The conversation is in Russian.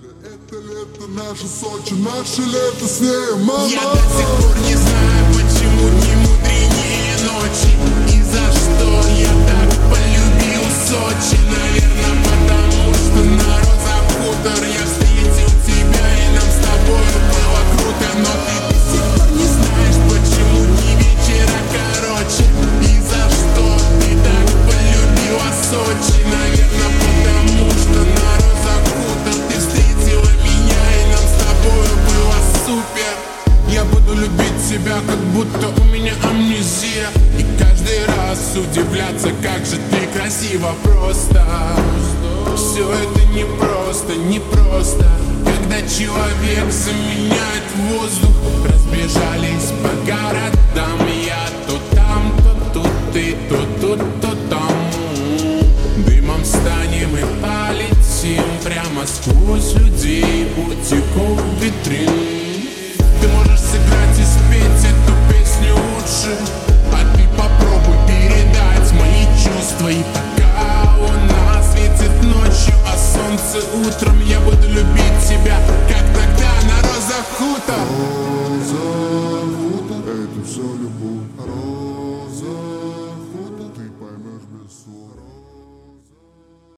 Это лето, наше Сочи, наше лето с ней, мама. Я до сих пор не знаю, почему дни мудренее ночи. И за что я так полюбил Сочи. Наверное, потому что на розах хутор я встретил тебя, и нам с тобой было круто. Но ты до сих пор не знаешь, почему дни вечера короче. И за что ты так полюбила Сочи. Наверное, потому что на розах хутор ты встретила меня, и нам с тобой было супер. Я буду любить тебя, как будто у меня амнезия, и каждый раз удивляться, как же ты красива. Просто все это непросто, когда человек заменяет воздух. Разбежались по городам, я то там, то тут, и то тут, то там. Дымом станем и полетим прямо сквозь людей, бутиков, витрин. Ты можешь сыграть и спеть эту песню лучше, а ты попробуй передать мои чувства. И пока луна светит ночью, а солнце утром, я буду любить тебя, как тогда на розах хутор. Роза, хутор, это все любовь.